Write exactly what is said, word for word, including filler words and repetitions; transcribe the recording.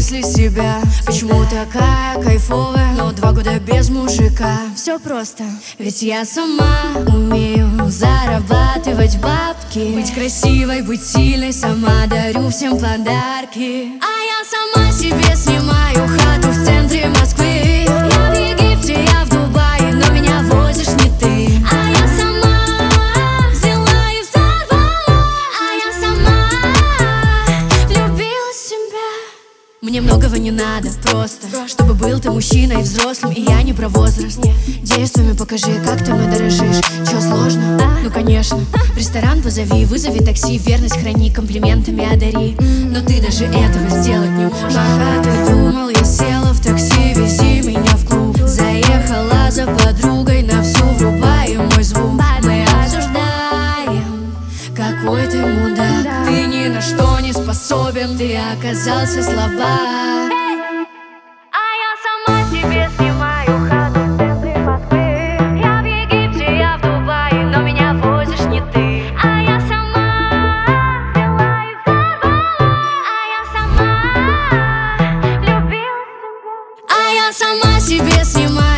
мысли себя. Почему такая кайфовая, но два года без мужика? Все просто, ведь я сама умею зарабатывать бабки, быть красивой, быть сильной, сама дарю всем подарки. А я сама себе снимаю хату в центре Москвы. Я в Египте, я в Дубае, но меня возишь не ты. А я сама взяла и взорвала. А я сама влюбила себя. Мне многого не надо, просто чтобы был ты мужчиной взрослым. И я не про возраст. Действиями покажи, как ты мной дорожишь. Чё, сложно? Ну конечно. В ресторан позови, вызови такси, верность храни, комплиментами одари. Но ты даже этого сделать не можешь. Пока ты думал, я села в такси, вези меня в клуб. Заехала за подругой, на всю врубаем мой звук. Мы осуждаем, какой ты мудак. Ты ни на что не способен, ты оказался слабак. А я сама себе снимаю хату в центре Москвы. Я в Египте, я в Дубае, но меня возишь не ты. А я сама взяла и взорвала. А я сама влюбилась в тебя. А я сама себе снимаю